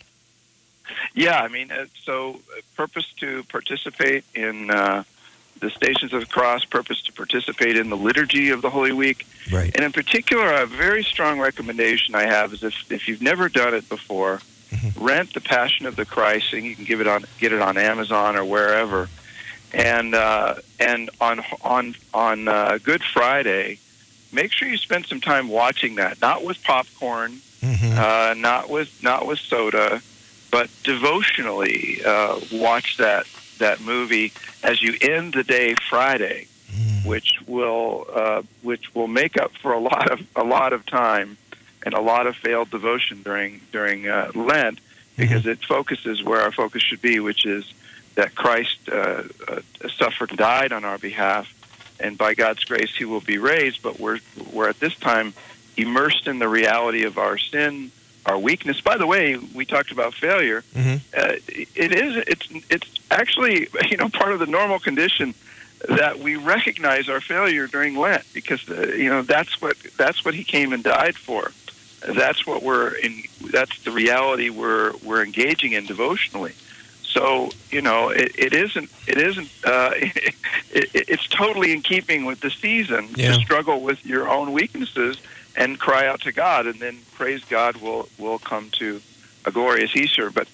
Yeah, I mean, uh, so uh, purpose to participate in uh, the Stations of the Cross, purpose to participate in the liturgy of the Holy Week. Right. And in particular, a very strong recommendation I have is if, if you've never done it before, mm-hmm. rent The Passion of the Christ, and you can give it on get it on Amazon or wherever. And uh, and on on on uh, Good Friday, make sure you spend some time watching that. Not with popcorn, mm-hmm. uh, not with not with soda, but devotionally uh, watch that that movie as you end the day Friday, mm. which will uh, which will make up for a lot of a lot of time and a lot of failed devotion during during uh, Lent, because mm-hmm. it focuses where our focus should be, which is that Christ uh, uh, suffered and died on our behalf, and by God's grace He will be raised. But we're we're at this time immersed in the reality of our sin, our weakness. By the way, we talked about failure. Mm-hmm. Uh, it is it's it's actually you know part of the normal condition that we recognize our failure during Lent, because uh, you know that's what that's what He came and died for. That's what we're in. That's the reality we're we're engaging in devotionally. So you know, it, it isn't. It isn't. Uh, it, it, it's totally in keeping with the season yeah. to struggle with your own weaknesses and cry out to God, and then praise God will will come to a glorious Easter. But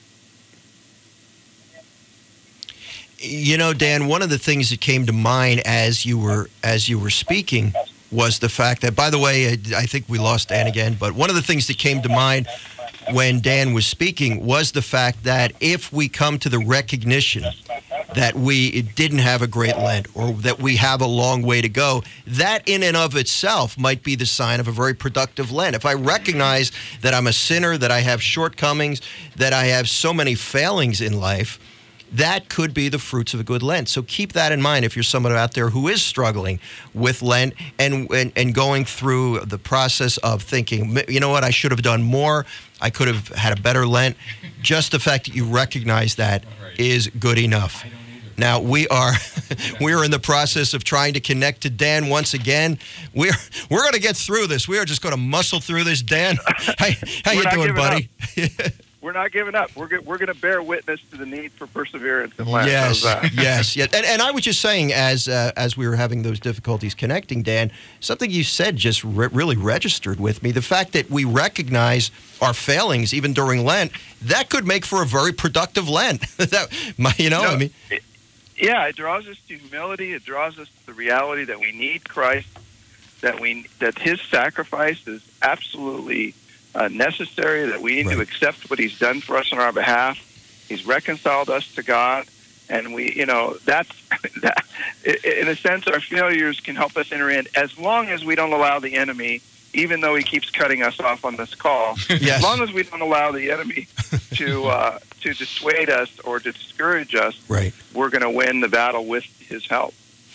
you know, Dan, one of the things that came to mind as you were as you were speaking was the fact that, by the way, I think we lost Dan again. But one of the things that came to mind when Dan was speaking was the fact that if we come to the recognition that we didn't have a great Lent, or that we have a long way to go, that in and of itself might be the sign of a very productive Lent. If I recognize that I'm a sinner, that I have shortcomings, that I have so many failings in life, that could be the fruits of a good Lent. So keep that in mind if you're someone out there who is struggling with Lent and, and, and going through the process of thinking, you know what, I should have done more. I could have had a better Lent. Just the fact that you recognize that is good enough. Now, we are we are in the process of trying to connect to Dan once again. We're we're going to get through this. We are just going to muscle through this. Dan, how, how you doing, buddy? We're not giving up. We're go- we're going to bear witness to the need for perseverance in Lent. Yes, that? yes, yes. And, and I was just saying, as uh, as we were having those difficulties connecting, Dan, something you said just re- really registered with me. The fact that we recognize our failings even during Lent, that could make for a very productive Lent. that, my, you know, no, I mean. It, yeah, it draws us to humility. It draws us to the reality that we need Christ, that we that His sacrifice is absolutely uh, necessary, that we need right. to accept what He's done for us on our behalf. He's reconciled us to God, and we, you know, that's that. In a sense, our failures can help us enter in, as long as we don't allow the enemy, even though he keeps cutting us off on this call, yes. as long as we don't allow the enemy to uh, to dissuade us or to discourage us, right. we're going to win the battle with His help.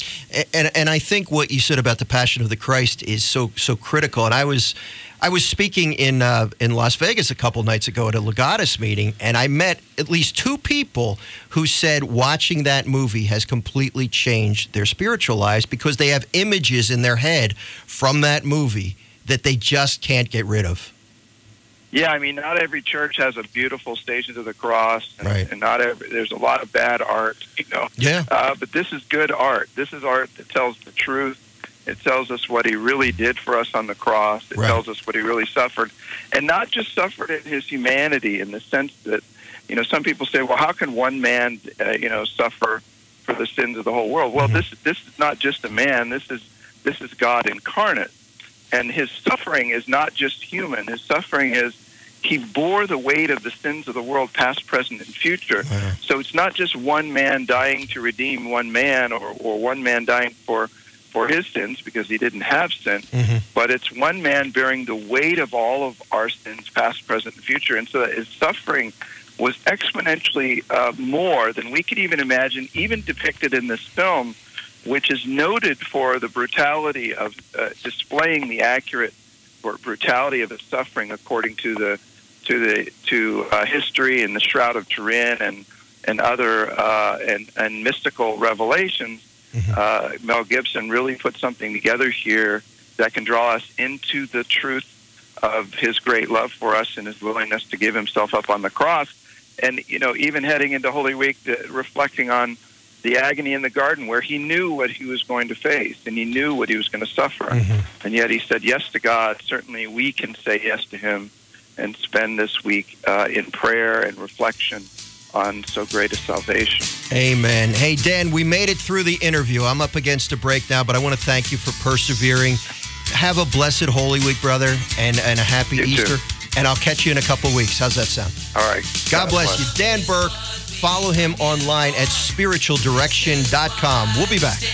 And and I think what you said about the Passion of the Christ is so so critical. And I was I was speaking in uh, in Las Vegas a couple nights ago at a Legatus meeting, and I met at least two people who said watching that movie has completely changed their spiritual lives because they have images in their head from that movie that they just can't get rid of. Yeah, I mean, not every church has a beautiful Stations of the Cross, and, right. and not every, there's a lot of bad art, you know. Yeah. Uh, but this is good art. This is art that tells the truth. It tells us what He really did for us on the cross. It right. tells us what He really suffered, and not just suffered in His humanity, in the sense that, you know, some people say, well, how can one man, uh, you know, suffer for the sins of the whole world? Well, mm-hmm. this this is not just a man. This is this is God incarnate. And His suffering is not just human. His suffering is He bore the weight of the sins of the world, past, present, and future. Wow. So it's not just one man dying to redeem one man, or, or one man dying for, for his sins because he didn't have sin, mm-hmm. but it's one man bearing the weight of all of our sins, past, present, and future. And so that His suffering was exponentially uh, more than we could even imagine, even depicted in this film, which is noted for the brutality of uh, displaying the accurate brutality of His suffering according to the to the to uh, history and the Shroud of Turin and and other uh, and and mystical revelations. Mm-hmm. Uh, Mel Gibson really put something together here that can draw us into the truth of His great love for us and His willingness to give Himself up on the cross. And you know, even heading into Holy Week, the, reflecting on the agony in the garden, where He knew what He was going to face and He knew what He was going to suffer. Mm-hmm. And yet He said yes to God. Certainly we can say yes to Him and spend this week uh, in prayer and reflection on so great a salvation. Amen. Hey, Dan, we made it through the interview. I'm up against a break now, but I want to thank you for persevering. Have a blessed Holy Week, brother, and, and a happy You Easter. too. And I'll catch you in a couple of weeks. How's that sound? All right. God, God bless, bless you. Dan Burke. Follow him online at spiritual direction dot com. We'll be back.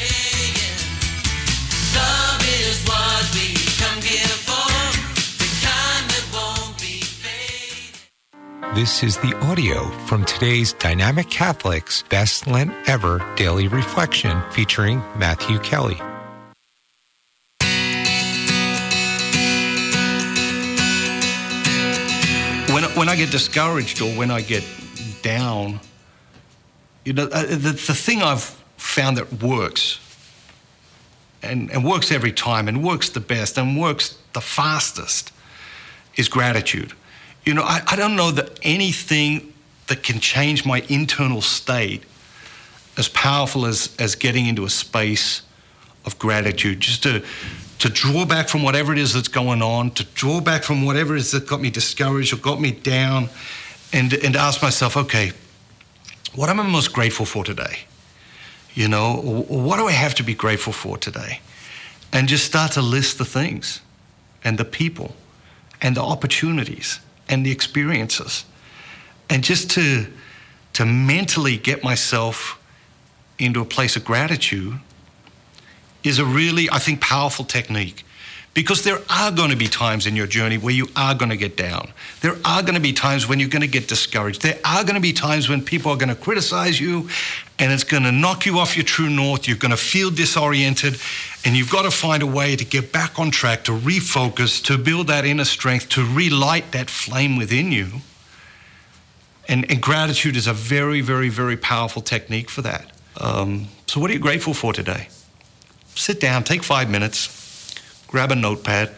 Love is what we come here for, the kind that won't be fake. This is the audio from today's Dynamic Catholics Best Lent Ever Daily Reflection featuring Matthew Kelly. When, when I get discouraged or when I get down, you know, uh, the, the thing I've found that works, and, and works every time, and works the best, and works the fastest, is gratitude. You know, I, I don't know that anything that can change my internal state as powerful as, as getting into a space of gratitude, just to, to draw back from whatever it is that's going on, to draw back from whatever it is that got me discouraged or got me down, and, and ask myself, okay, what am I most grateful for today? You know, what do I have to be grateful for today? And just start to list the things and the people and the opportunities and the experiences. And just to, to mentally get myself into a place of gratitude is a really, I think, powerful technique, Because there are going to be times in your journey where you are going to get down. There are going to be times when you're going to get discouraged. There are going to be times when people are going to criticize you and it's going to knock you off your true north. You're going to feel disoriented, and you've got to find a way to get back on track, to refocus, to build that inner strength, to relight that flame within you. And, and gratitude is a very, very, very powerful technique for that. Um, so what are you grateful for today? Sit down, take five minutes. Grab a notepad.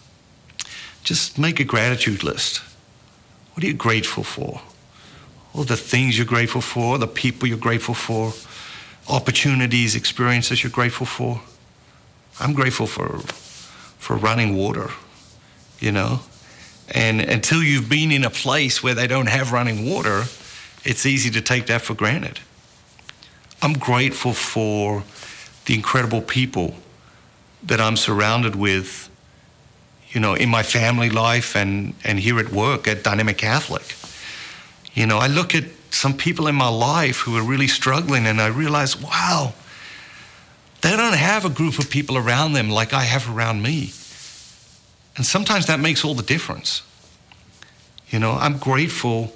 Just make a gratitude list. What are you grateful for? All the things you're grateful for, the people you're grateful for, opportunities, experiences you're grateful for. I'm grateful for for running water, you know. And until you've been in a place where they don't have running water, it's easy to take that for granted. I'm grateful for the incredible people that I'm surrounded with, you know, in my family life and, and here at work at Dynamic Catholic. You know, I look at some people in my life who are really struggling and I realize, wow, they don't have a group of people around them like I have around me. And sometimes that makes all the difference. You know, I'm grateful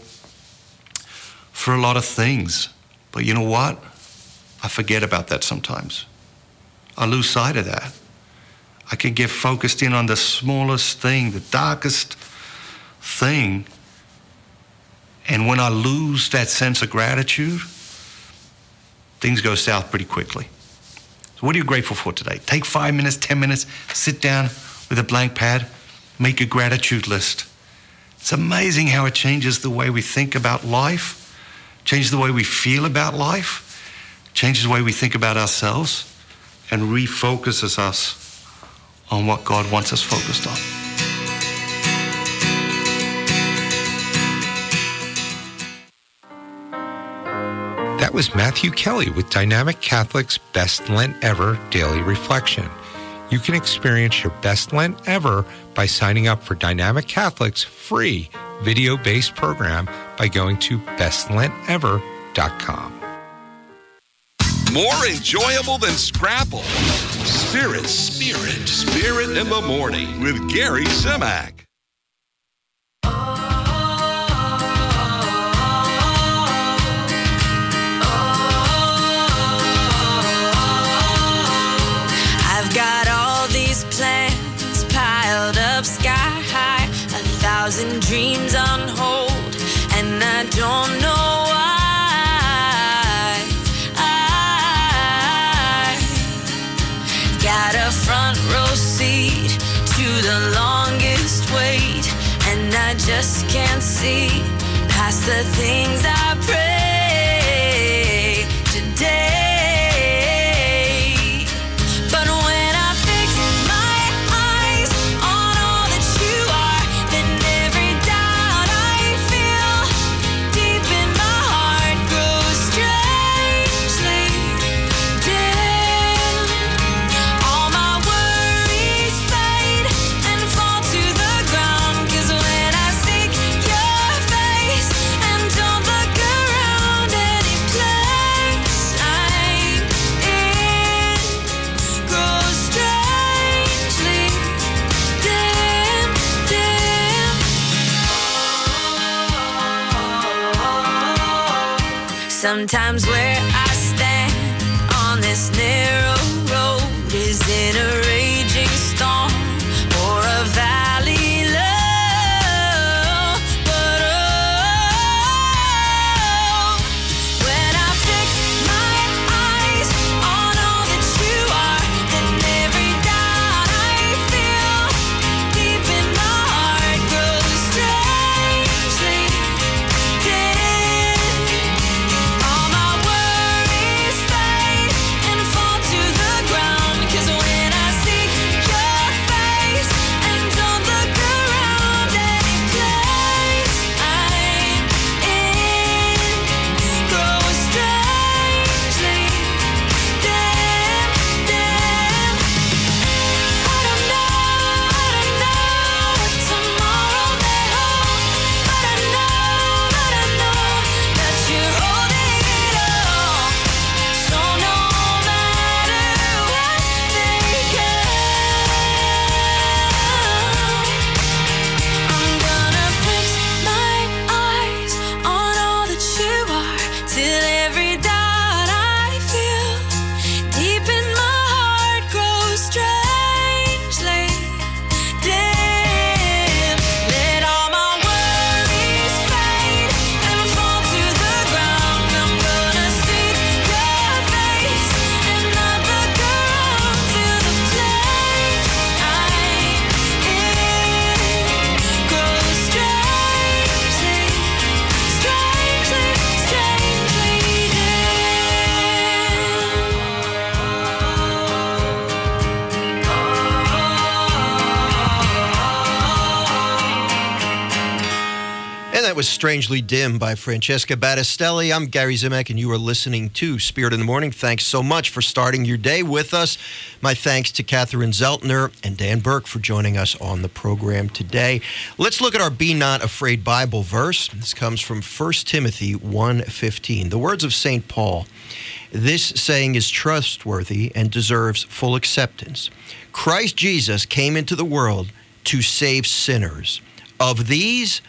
for a lot of things, but you know what? I forget about that sometimes. I lose sight of that. I can get focused in on the smallest thing, the darkest thing. And when I lose that sense of gratitude, things go south pretty quickly. So what are you grateful for today? Take five minutes, ten minutes, sit down with a blank pad, make a gratitude list. It's amazing how it changes the way we think about life, changes the way we feel about life, changes the way we think about ourselves, and refocuses us on what God wants us focused on. That was Matthew Kelly with Dynamic Catholic's Best Lent Ever Daily Reflection. You can experience your best Lent ever by signing up for Dynamic Catholic's free video-based program by going to best lent ever dot com. More enjoyable than Scrapple. Spirit, Spirit, Spirit in the Morning with Gary Zimak. I've got all these plans piled up sky high, a thousand dreams on hold, and I don't know why. Got a front row seat to the longest wait, and I just can't see past the things I pray today. But when I fix my eyes on all that you are, then every doubt I feel deep in my heart grows strangely dim. All my worries fade and fall to the ground, 'cause when I seek your face and don't look around, any place I'm in grows strangely dim, dim. Sometimes where I stand on this narrow road is in a raging storm or a valley low. But oh, when I fix my eyes on all that you are, then every doubt I feel deep in my heart grows strangely dim. All my worries fade and fall to the ground, 'cause when I see was Strangely Dim by Francesca Battistelli. I'm Gary Zimek, and you are listening to Spirit in the Morning. Thanks so much for starting your day with us. My thanks to Catherine Zeltner and Dan Burke for joining us on the program today. Let's look at our Be Not Afraid Bible verse. This comes from First Timothy one fifteen. The words of Saint Paul. This saying is trustworthy and deserves full acceptance. Christ Jesus came into the world to save sinners. Of these,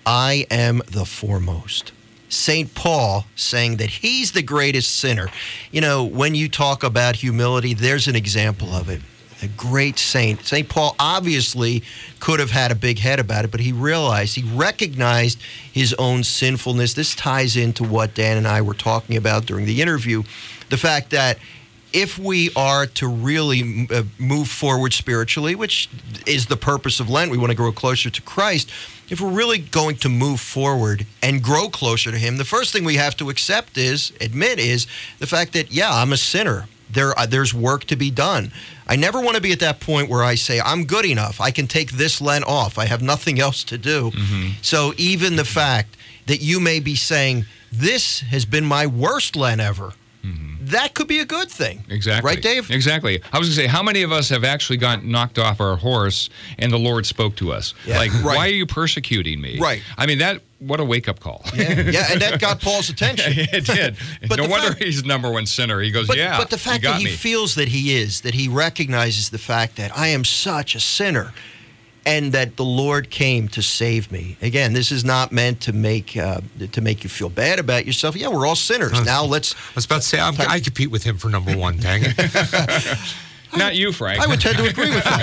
I am the foremost. Saint Paul saying that he's the greatest sinner. You know, when you talk about humility, there's an example of it. A great saint. Saint Paul obviously could have had a big head about it, but he realized, he recognized his own sinfulness. This ties into what Dan and I were talking about during the interview. The fact that if we are to really uh, move forward spiritually, which is the purpose of Lent, we want to grow closer to Christ. If we're really going to move forward and grow closer to him, the first thing we have to accept is, admit is, the fact that, yeah, I'm a sinner. There, uh, there's work to be done. I never want to be at that point where I say, I'm good enough. I can take this Lent off. I have nothing else to do. Mm-hmm. So even the fact that you may be saying, this has been my worst Lent ever, mm-hmm. that could be a good thing. Exactly. Right, Dave? Exactly. I was going to say, how many of us have actually got knocked off our horse and the Lord spoke to us? Yeah. Like, Right. why are you persecuting me? Right. I mean, that what a wake-up call. Yeah, yeah, and that got Paul's attention. It did. But no the wonder fact- he's number one sinner. He goes, But, yeah, but the fact you got that he me. feels that he is, that he recognizes the fact that I am such a sinner and that the Lord came to save me. Again, this is not meant to make uh, to make you feel bad about yourself. Yeah, we're all sinners. Now let's... I was about to say, I'm, I compete with him for number one, dang it. Not you, Frank. I would tend to agree with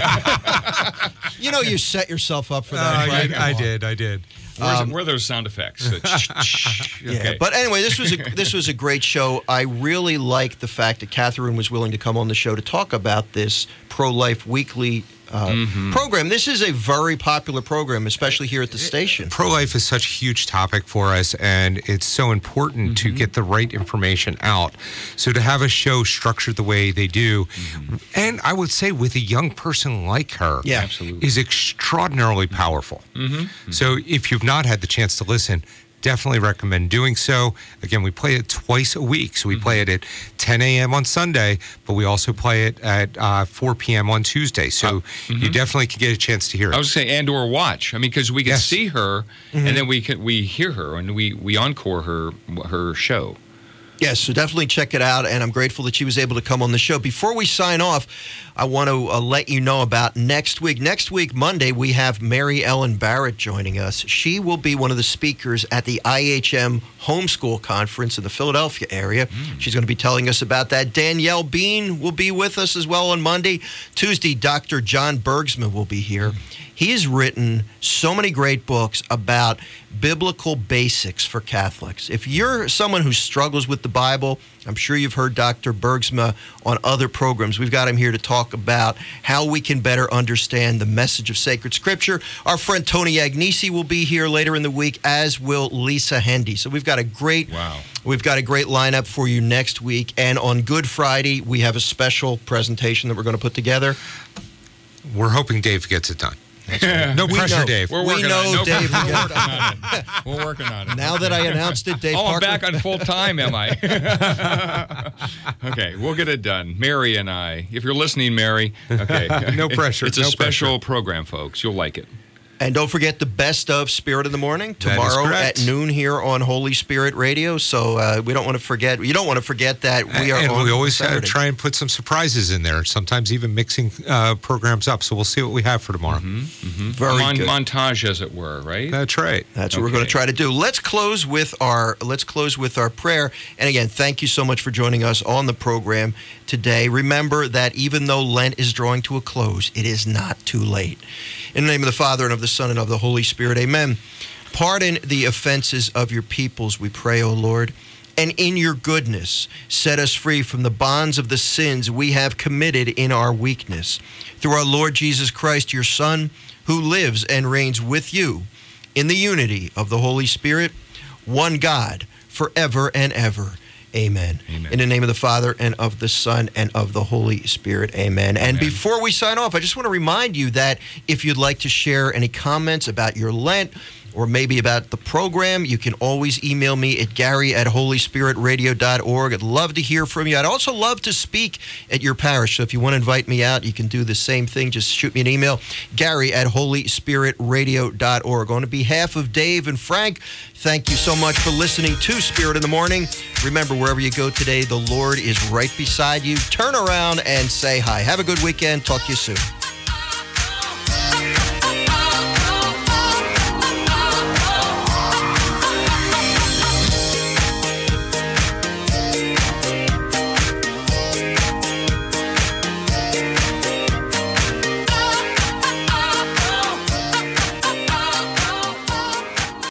that. You know, you set yourself up for that, Uh, Frank. I, I did, I did. Where's, Um, where are those sound effects? Yeah, Okay. but anyway, this was a this was a great show. I really liked the fact that Catherine was willing to come on the show to talk about this Pro-Life Weekly uh, Mm-hmm. program. This is a very popular program, especially here at the station. Pro-life is such a huge topic for us, and it's so important to get the right information out. So to have a show structured the way they do, and I would say with a young person like her, Yeah. Absolutely. is extraordinarily powerful. So if you've not had the chance to listen, definitely recommend doing so. Again, we play it twice a week. So we play it at ten a.m. on Sunday, but we also play it at uh, four p.m. on Tuesday. So you definitely can get a chance to hear it. I was going to say, and or watch. I mean, because we can Yes. see her, and then we can we hear her, and we, we encore her her show. Yes, so definitely check it out, and I'm grateful that she was able to come on the show. Before we sign off, I want to uh, let you know about next week. Next week, Monday, we have Mary Ellen Barrett joining us. She will be one of the speakers at the I H M Homeschool Conference in the Philadelphia area. She's going to be telling us about that. Danielle Bean will be with us as well on Monday. Tuesday, Doctor John Bergsman will be here. He has written so many great books about biblical basics for Catholics. If you're someone who struggles with the Bible, I'm sure you've heard Doctor Bergsma on other programs. We've got him here to talk about how we can better understand the message of sacred scripture. Our friend Tony Agnesi will be here later in the week, as will Lisa Hendy. So we've got a great Wow. We've got a great lineup for you next week. And on Good Friday, we have a special presentation that we're going to put together. We're hoping Dave gets it done. No We pressure, know. Dave. We're We working know on it. No, Dave we're will get working on it. We're working on it. Now that I announced it, Dave Oh, I'm Parker. back on full time, am I? Okay, we'll get it done. Mary and I. If you're listening, Mary, okay. No pressure, It's a no special program, folks. You'll like it. And don't forget the best of Spirit in the Morning That is tomorrow correct. at noon here on Holy Spirit Radio. So uh, we don't want to forget. You don't want to forget that we are. and on we always uh, Saturday. try and put some surprises in there, sometimes even mixing uh, programs up. So we'll see what we have for tomorrow. Very Mon- good. montage, as it were, right? That's right. That's what we're going to Okay. try to do. Let's close with our let's close with our prayer. And again, thank you so much for joining us on the program today. Remember that even though Lent is drawing to a close, it is not too late. In the name of the Father and of the Son and of the Holy Spirit, amen. Pardon the offenses of your peoples, we pray, O Lord, and in your goodness set us free from the bonds of the sins we have committed in our weakness. Through our Lord Jesus Christ, your Son, who lives and reigns with you in the unity of the Holy Spirit, one God, forever and ever. Amen. Amen. In the name of the Father and of the Son and of the Holy Spirit. Amen. And Amen. before we sign off, I just want to remind you that if you'd like to share any comments about your Lent or maybe about the program, you can always email me at Gary at Holy Spirit Radio dot org. I'd love to hear from you. I'd also love to speak at your parish. So if you want to invite me out, you can do the same thing. Just shoot me an email, Gary at Holy Spirit Radio dot org. On behalf of Dave and Frank, thank you so much for listening to Spirit in the Morning. Remember, wherever you go today, the Lord is right beside you. Turn around and say hi. Have a good weekend. Talk to you soon.